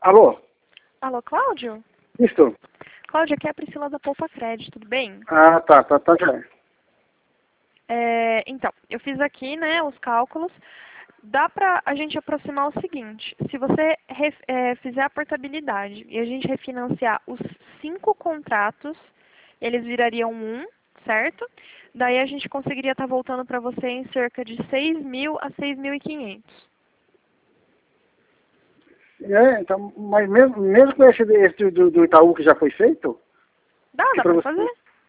Alô? Alô, Cláudio? Isso? Cláudio, aqui é a Priscila da Poupa Crédito, tudo bem? Ah, tá já. Então, eu fiz aqui, né, os cálculos. Dá pra a gente aproximar o seguinte, se você fizer a portabilidade e a gente refinanciar os 5 contratos, eles virariam um, certo? Daí a gente conseguiria estar voltando para você em cerca de 6.000 a 6.500. Então, mas mesmo com esse do Itaú que já foi feito? Dá Que para pra você, fazer?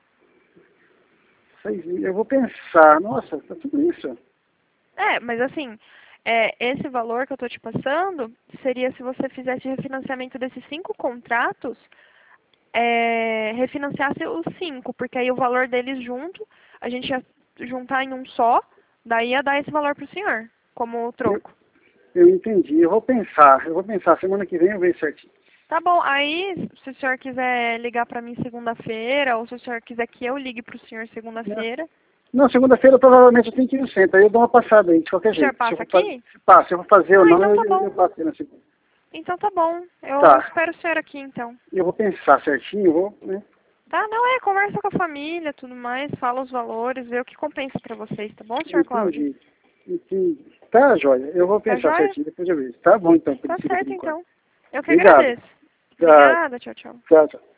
6 mil, eu vou pensar, nossa, tá tudo isso. Mas assim, esse valor que eu estou te passando seria se você fizesse refinanciamento desses 5 contratos, refinanciasse os 5, porque aí o valor deles junto, a gente ia juntar em um só, daí ia dar esse valor para o senhor, como Eu, troco. eu entendi, eu vou pensar, semana que vem eu vejo certinho. Tá bom, aí se o senhor quiser ligar para mim segunda-feira, ou se o senhor quiser que eu ligue para o senhor segunda-feira, Não, segunda-feira provavelmente eu tenho que ir no centro, aí eu dou uma passada aí, de qualquer o senhor jeito. passa aqui? Se eu vou fazer ou não, Então tá eu bom. passo aí na segunda. Então tá bom, eu Tá, espero o senhor aqui então. eu vou pensar certinho, né? Tá, não conversa com a família, tudo mais, fala os valores, vê o que compensa pra vocês, tá bom, senhor Cláudio? Entendi. Tá, joia, eu vou Tá pensar joia? certinho, depois eu vejo. Tá bom então, Tá Priscila, por certo enquanto. então. Eu que Obrigado. agradeço. Tchau, Obrigada, tchau, tchau. tchau.